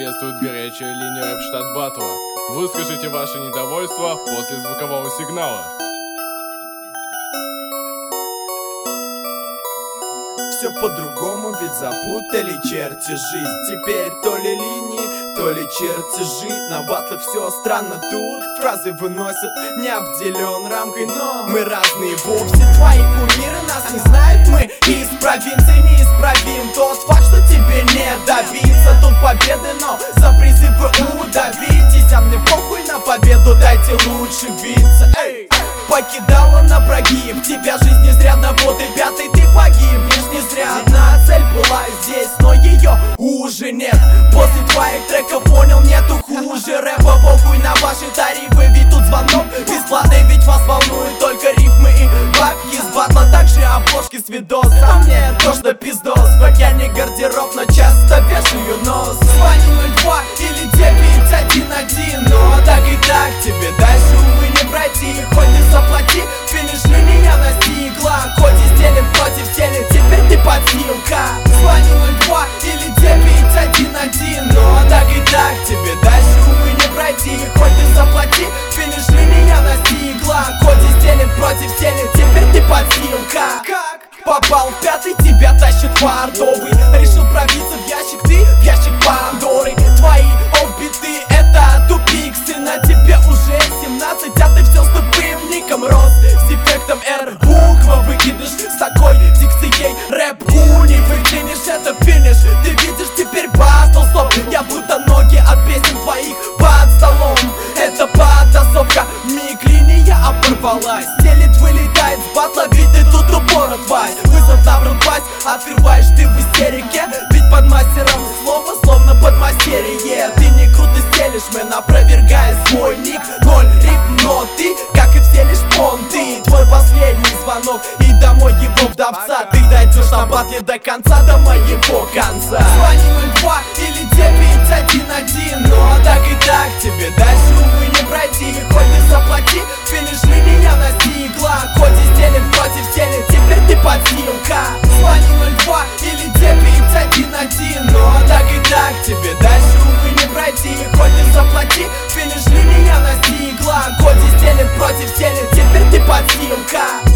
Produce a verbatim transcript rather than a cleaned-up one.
Приветствует горячая линия рэп-штат Батова. Выскажите ваше недовольство после звукового сигнала. Все по-другому, ведь запутали чертежи. Теперь то ли линии, то ли чертежи. На батле все странно тут. Фразы выносят, не обделен рамкой, но мы разные вовсе. Твои кумиры нас не знают, мы из провинции неисправим тот факт, что тебе не добиться тут победы, но за призыв вы удавитесь. А мне похуй на победу, дайте лучше биться. Эй! Покидала на прогиб, тебя жизнь изрядно, вот и пятый ты погибнешь не зря. Одна цель была здесь, но ее уже нет. После твоих треков понял, нету хуже рэпа. Похуй на ваши тарифы, ведь тут звонок бесплатный, ведь вас волнует только рифмы и бабки с батла. Также обложки с видос, а мне тошно пиздос. Хоть я не гардероб, но часто вешаю нос. Звони ноль два или девять один один, но так и так тебе дальше увы не пройти. Хоть ты заплати, финиш линия настигла. Коди стелет против стены, теперь ты подстилка. Звони ноль два или девять один один, но так и так тебе дальше увы не пройти. Хоть ты заплати, финиш линия настигла. Коди стелет против стены, теперь ты подстилка. Как? Попал в пятый, тебя тащит фартовый. Решил пробиться в ящик, ты в ящик Пандоры. Твои офбиты это тупик, сын, на тебе уже семнадцать, а ты все с тупым ником рос. С эффектом R, буква выкидыш, с такой дикцией рэп-ку не выкинешь, это финиш. Ты видишь теперь батл, стоп, я будто ноги от песен твоих под столом. Это потасовка, миг линия оборвалась. Стелит, вылетает с батла, ведь ты тут упорот, Вась. Вызов набран, Вась, открываешь ты в истерике. Ведь под мастером слова, словно под мастерие. Ты не круто стелишь, мэн, опровергая свой ник. Ноль ритм, но ты, как и все, лишь понты. Твой последний звонок и домой его вдовца. Ты дойдешь на батле до конца, до моего конца. Звони ноль два или девять один один, но так и так тебе дальше увы не пройти. Хоть ты заплати, финиш линия настигла. Коди стелет против стены, теперь ты подстилка. Звони ноль два или девять один один, но так и так тебе дальше увы не пройти. Хоть ты заплати, финиш линия настигла. Коди стелет против стены, теперь ты подстилка.